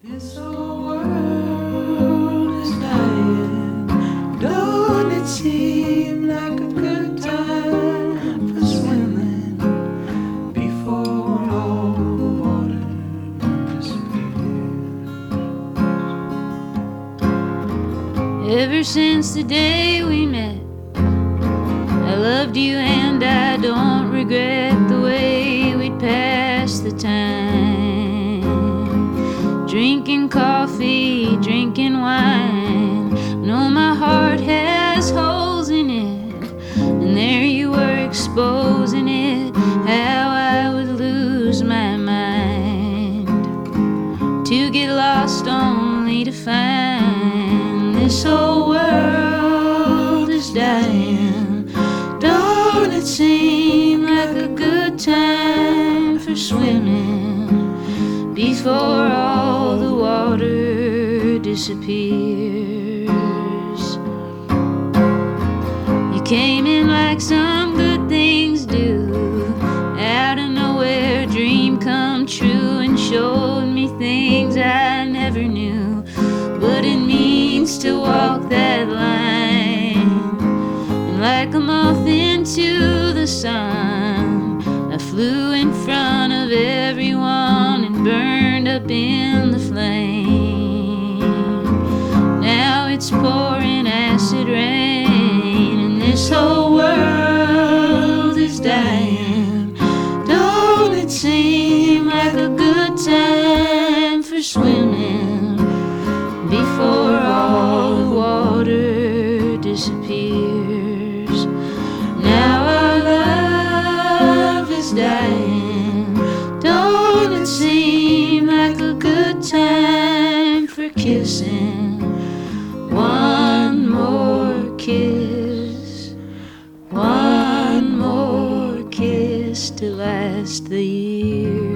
This whole world is dying. Don't it seem like a good time for swimming before all the water disappears? Ever since the day we met, I loved you and I don't regret the way we'd pass the time. Drinking coffee, drinking wine. Know my heart has holes in it, and there you were exposing it. How I would lose my mind to get lost only to find this whole world is dying. Don't it seem like a good time for swimming before all the water disappears? You came in like some good things do, out of nowhere, dream come true, and showed me things I never knew what it means to walk that line. And like a moth into the sun, I flew in front of everyone and burned up in the flame. Now it's pouring acid rain, and this whole world is dying. Don't it seem like a good time for swimming before all the water disappears? Now our love is dying. Don't it seem like a good time for kissing? One more kiss, one more kiss to last the year.